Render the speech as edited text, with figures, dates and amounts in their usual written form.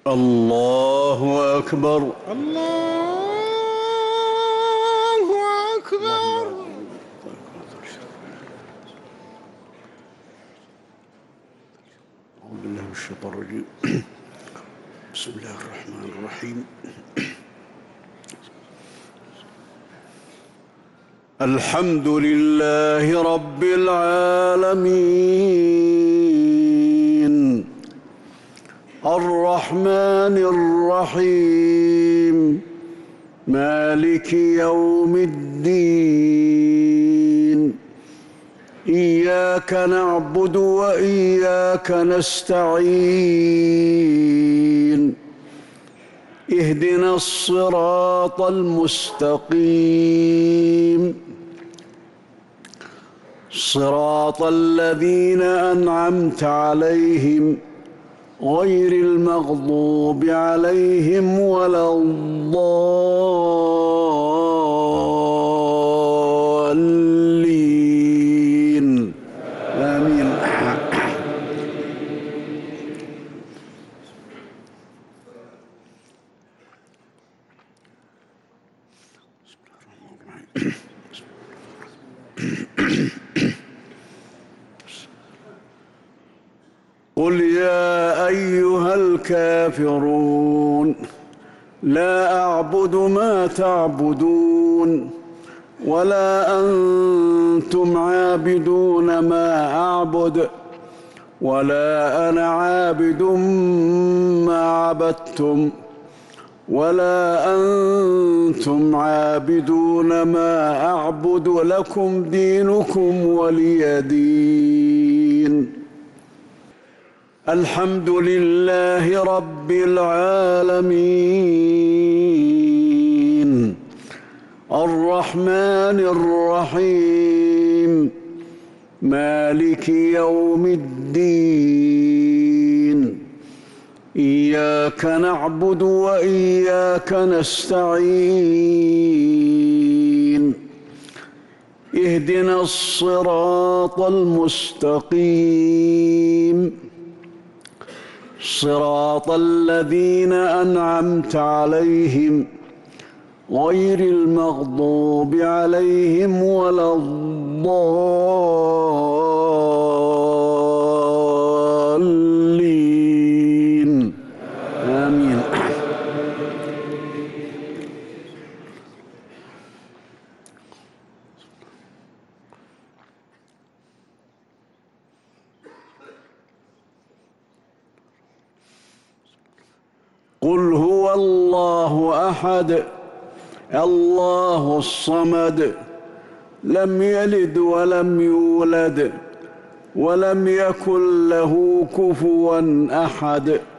الله أكبر. الله أكبر. أعوذ بالله من الشيطان الرجيم. بسم الله الرحمن الرحيم. الحمد لله رب العالمين الرحمن الرحيم مالك يوم الدين إياك نعبد وإياك نستعين اهدنا الصراط المستقيم صراط الذين أنعمت عليهم غير المغضوب عليهم ولا الضالين آمين. قل يا أيها الكافرون لا أعبد ما تعبدون ولا أنتم عابدون ما أعبد ولا أنا عابد ما عبدتم ولا أنتم عابدون ما أعبد لكم دينكم ولي دين. الحمد لله رب العالمين الرحمن الرحيم مالك يوم الدين إياك نعبد وإياك نستعين اهدنا الصراط المستقيم صراط الذين أنعمت عليهم غير المغضوب عليهم ولا الضالين آمين. قل هو الله أحد الله الصمد لم يلد ولم يولد ولم يكن له كفوا أحد.